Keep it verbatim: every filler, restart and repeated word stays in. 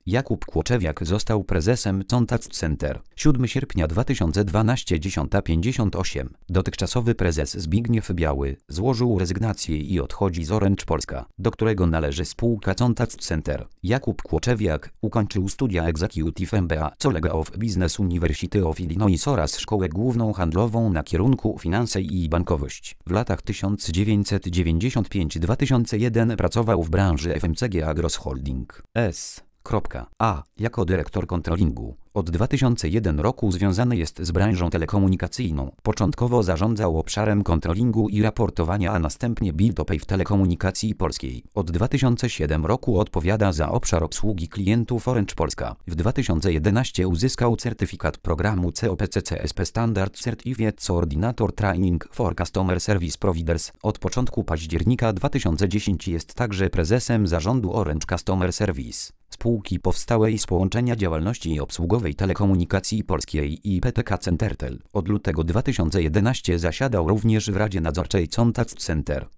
Jakub Kłoczewiak został prezesem Contact Center. siódmego sierpnia dwa tysiące dwunastego dziesiąta pięćdziesiąt osiem. Dotychczasowy prezes Zbigniew Biały złożył rezygnację i odchodzi z Orange Polska, do którego należy spółka Contact Center. Jakub Kłoczewiak ukończył studia Executive M B A College of Business University of Illinois oraz Szkołę Główną Handlową na kierunku Finanse i Bankowość. W latach tysiąc dziewięćset dziewięćdziesiąt pięć do dwa tysiące jeden pracował w branży F M C G Agros Holding S A jako dyrektor kontrolingu. Od dwa tysiące pierwszego roku związany jest z branżą telekomunikacyjną. Początkowo zarządzał obszarem kontrolingu i raportowania, a następnie Bill to Pay w telekomunikacji polskiej. Od dwa tysiące siódmego roku odpowiada za obszar obsługi klientów Orange Polska. W dwa tysiące jedenastym uzyskał certyfikat programu C O P C C S P Standard Certificate Coordinator Training for Customer Service Providers. Od początku października dwa tysiące dziesiątego jest także prezesem zarządu Orange Customer Service, spółki powstałej z połączenia działalności obsługowej telekomunikacji polskiej i P T K Centertel. Od lutego dwa tysiące jedenastego zasiadał również w Radzie Nadzorczej Contact Center.